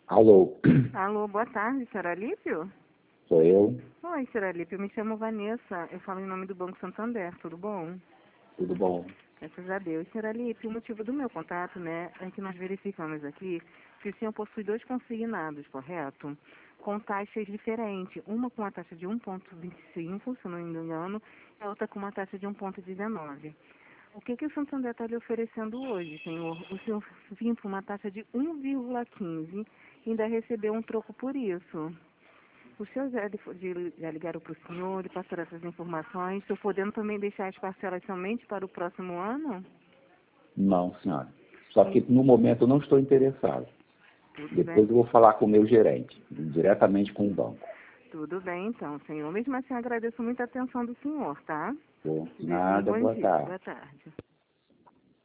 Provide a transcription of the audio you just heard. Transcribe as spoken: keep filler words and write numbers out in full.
Alô, Alô, boa tarde, senhor Alípio? sou eu, Oi, senhor Alípio, eu me chamo Vanessa, eu falo em nome do Banco Santander, tudo bom? tudo bom? Graças a Deus. Senhor Alípio, o motivo do meu contato, né, é que nós verificamos aqui que o senhor possui dois consignados, correto? Com taxas diferentes, uma com uma taxa de um vírgula vinte e cinco, se eu não me engano, e a outra com uma taxa de um vírgula dezenove. O que, que o Santander está lhe oferecendo hoje, senhor? O senhor vinha por uma taxa de um vírgula quinze e ainda recebeu um troco por isso. O senhor já, de- já ligaram para o senhor e passaram essas informações? Estou podendo também deixar as parcelas somente para o próximo ano? Não, senhora. Só que Hum, no momento eu não estou interessado. Tudo bem. Depois eu vou falar com o meu gerente, diretamente com o banco. Tudo bem, então, senhor. Mesmo assim, agradeço muito a atenção do senhor, tá? Bom, Desejo um nada, bom boa dia. tarde. Boa tarde.